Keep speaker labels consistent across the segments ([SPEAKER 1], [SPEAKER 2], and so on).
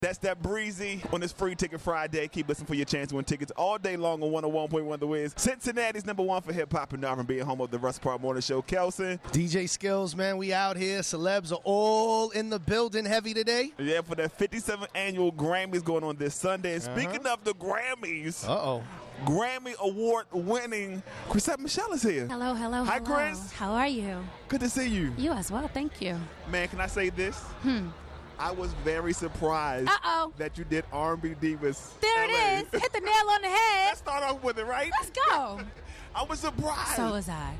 [SPEAKER 1] That's that Breezy on this Free Ticket Friday. Keep listening for your chance to win tickets all day long on 101.1 The Wiz. Cincinnati's #1 for hip-hop and R&B, home of the Russ Park Morning Show. Kelson.
[SPEAKER 2] DJ Skills, man, we out here. Celebs are all in the building heavy today.
[SPEAKER 1] Yeah, for that 57th annual Grammys going on this Sunday. And speaking of the Grammys, Grammy Award-winning Chrisette Michelle is here.
[SPEAKER 3] Hello.
[SPEAKER 1] Hi, Chris.
[SPEAKER 3] How are you?
[SPEAKER 1] Good to see you.
[SPEAKER 3] You as well, thank you.
[SPEAKER 1] Man, can I say this? I was very surprised that you did R&B Divas.
[SPEAKER 3] There
[SPEAKER 1] LA.
[SPEAKER 3] it is. Hit the nail on the head.
[SPEAKER 1] Let's start off with it, right?
[SPEAKER 3] Let's go.
[SPEAKER 1] I was surprised.
[SPEAKER 3] So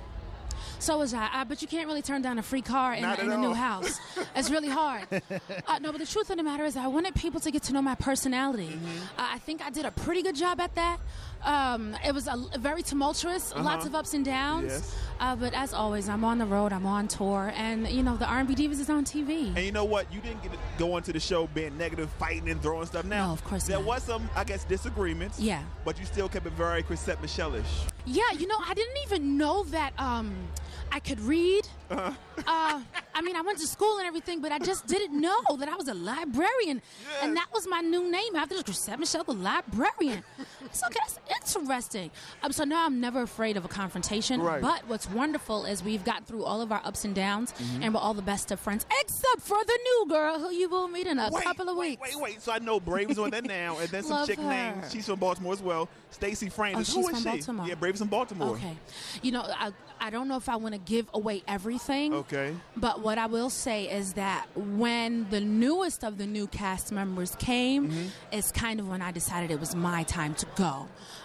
[SPEAKER 3] was I. But you can't really turn down a free car in the new house. It's really hard. No, but the truth of the matter is I wanted people to get to know my personality. I think I did a pretty good job at that. It was very tumultuous, lots of ups and downs.
[SPEAKER 1] Yes.
[SPEAKER 3] But as always, I'm on the road, I'm on tour, and the R&B Divas is on TV.
[SPEAKER 1] And you know what? You didn't get to go into the show being negative, fighting and throwing stuff. Now,
[SPEAKER 3] no, of course
[SPEAKER 1] there
[SPEAKER 3] not.
[SPEAKER 1] was some, I guess, disagreements.
[SPEAKER 3] Yeah.
[SPEAKER 1] But you still kept it very Chrisette Michelle-ish.
[SPEAKER 3] Yeah, I didn't even know that I could read. I mean, I went to school and everything, but I just didn't know that I was a librarian. Yes. And that was my new name after this, Chrisette Michelle, the librarian. So that's interesting. So now I'm never afraid of a confrontation.
[SPEAKER 1] Right.
[SPEAKER 3] But what's wonderful is we've gotten through all of our ups and downs, and we're all the best of friends, except for the new girl who you will meet in a couple of weeks.
[SPEAKER 1] Wait. So I know Bravy's on there now, and then some
[SPEAKER 3] Love
[SPEAKER 1] chick
[SPEAKER 3] her.
[SPEAKER 1] named, she's from Baltimore as well, Stacey Francis.
[SPEAKER 3] Oh,
[SPEAKER 1] Who
[SPEAKER 3] she's
[SPEAKER 1] is
[SPEAKER 3] from
[SPEAKER 1] she?
[SPEAKER 3] Baltimore.
[SPEAKER 1] Yeah, Bravy's from Baltimore.
[SPEAKER 3] Okay. I don't know if I want to give away everything.
[SPEAKER 1] Okay.
[SPEAKER 3] But what I will say is that when the newest of the new cast members came, is kind of when I decided it was my time to go.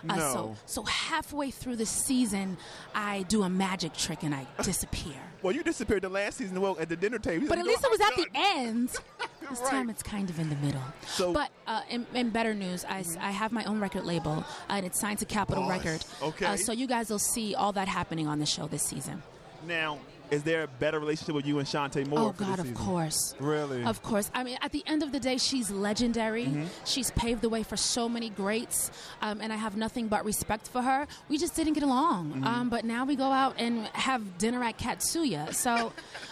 [SPEAKER 3] So halfway through the season, I do a magic trick and I disappear.
[SPEAKER 1] Well, you disappeared the last season at the dinner table.
[SPEAKER 3] But at least it was at the end. This
[SPEAKER 1] Right.
[SPEAKER 3] time it's kind of in the middle. But in better news, I have my own record label, and it's signed to Capitol Record.
[SPEAKER 1] Okay.
[SPEAKER 3] So you guys will see all that happening on the show this season.
[SPEAKER 1] Now, is there a better relationship with you and Shantae Moore?
[SPEAKER 3] Oh, God, of course.
[SPEAKER 1] Really?
[SPEAKER 3] Of course. I mean, at the end of the day, she's legendary. She's paved the way for so many greats, and I have nothing but respect for her. We just didn't get along. But now we go out and have dinner at Katsuya. So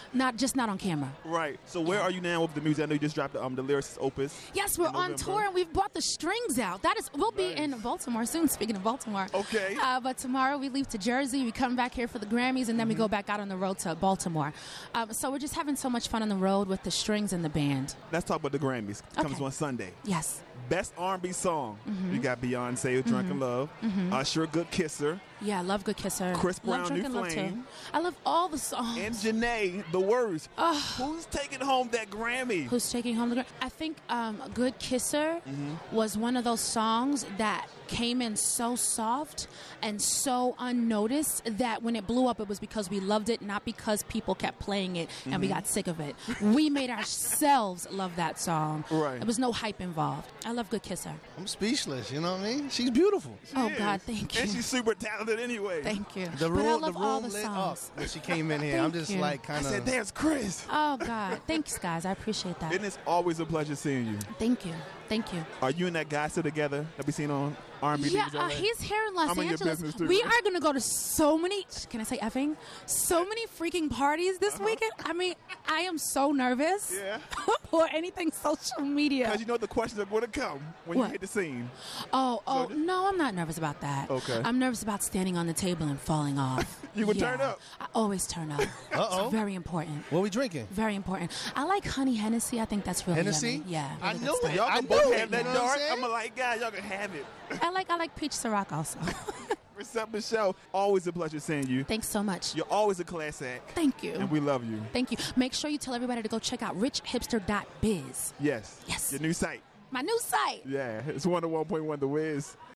[SPEAKER 3] not on camera.
[SPEAKER 1] Right. So where are you now with the music? I know you just dropped the Lyricist Opus.
[SPEAKER 3] Yes, we're on tour, and we've brought the strings out. We'll be in Baltimore soon, speaking of Baltimore.
[SPEAKER 1] Okay.
[SPEAKER 3] But tomorrow we leave to Jersey. We come back here for the Grammys, and then we go back out on the road to Baltimore. So we're just having so much fun on the road with the strings and the band.
[SPEAKER 1] Let's talk about the Grammys. Comes on Sunday.
[SPEAKER 3] Yes.
[SPEAKER 1] Best R&B song. You got Beyonce, Drunken Love. Usher, Good Kisser.
[SPEAKER 3] Yeah, I love Good Kisser.
[SPEAKER 1] Chris Brown,
[SPEAKER 3] love
[SPEAKER 1] New
[SPEAKER 3] Drunken Love
[SPEAKER 1] Flame.
[SPEAKER 3] too. I love all the songs.
[SPEAKER 1] And Janae, The Words. Who's taking home that Grammy?
[SPEAKER 3] Who's taking home the Grammy? I think Good Kisser was one of those songs that came in so soft and so unnoticed that when it blew up, it was because we loved it, not because people kept playing it and we got sick of it. We made ourselves love that song.
[SPEAKER 1] Right.
[SPEAKER 3] There was no hype involved. I love Good Kisser.
[SPEAKER 2] I'm speechless, you know what I mean? She's beautiful.
[SPEAKER 3] God, thank you.
[SPEAKER 1] And she's super talented anyway.
[SPEAKER 3] Thank you.
[SPEAKER 2] The
[SPEAKER 3] But I
[SPEAKER 2] room
[SPEAKER 3] love all the
[SPEAKER 2] lit
[SPEAKER 3] songs.
[SPEAKER 2] up when she came in here.
[SPEAKER 3] Thank
[SPEAKER 2] I'm just
[SPEAKER 3] you.
[SPEAKER 2] like kind
[SPEAKER 1] I said,
[SPEAKER 2] of...
[SPEAKER 1] there's Chris.
[SPEAKER 3] Oh, God. Thanks, guys. I appreciate that.
[SPEAKER 1] And it's always a pleasure seeing you.
[SPEAKER 3] Thank you. Thank you.
[SPEAKER 1] Are you and that guy still together that we seen on R&B?
[SPEAKER 3] Yeah, he's here in Los
[SPEAKER 1] I'm in your
[SPEAKER 3] Angeles.
[SPEAKER 1] business too,
[SPEAKER 3] We
[SPEAKER 1] right?
[SPEAKER 3] are going to go to so many, can I say effing? So many freaking parties this weekend. I mean, I am so nervous for anything social media.
[SPEAKER 1] Because you know the questions are going to come when
[SPEAKER 3] What?
[SPEAKER 1] you hit the scene.
[SPEAKER 3] No, I'm not nervous about that.
[SPEAKER 1] Okay.
[SPEAKER 3] I'm nervous about standing on the table and falling off.
[SPEAKER 1] You would turn up?
[SPEAKER 3] I always turn up. It's very important.
[SPEAKER 2] What are we drinking?
[SPEAKER 3] Very important. I like honey Hennessy. I think that's really
[SPEAKER 2] Hennessy?
[SPEAKER 3] yummy. Yeah.
[SPEAKER 2] I
[SPEAKER 3] really good
[SPEAKER 2] knew
[SPEAKER 3] stuff.
[SPEAKER 2] it.
[SPEAKER 1] Y'all
[SPEAKER 2] I
[SPEAKER 1] can both
[SPEAKER 2] knew it,
[SPEAKER 1] have that
[SPEAKER 2] you know what I'm
[SPEAKER 1] dark.
[SPEAKER 2] saying?
[SPEAKER 1] I'm a light guy. Y'all can have it.
[SPEAKER 3] I like peach Ciroc also.
[SPEAKER 1] Chrisette Michelle, always a pleasure seeing you.
[SPEAKER 3] Thanks so much.
[SPEAKER 1] You're always a class act.
[SPEAKER 3] Thank you.
[SPEAKER 1] And we love you.
[SPEAKER 3] Thank you. Make sure you tell everybody to go check out richhipster.biz.
[SPEAKER 1] Yes.
[SPEAKER 3] Yes.
[SPEAKER 1] Your new site.
[SPEAKER 3] My new site.
[SPEAKER 1] Yeah. It's 101.1 The Wiz.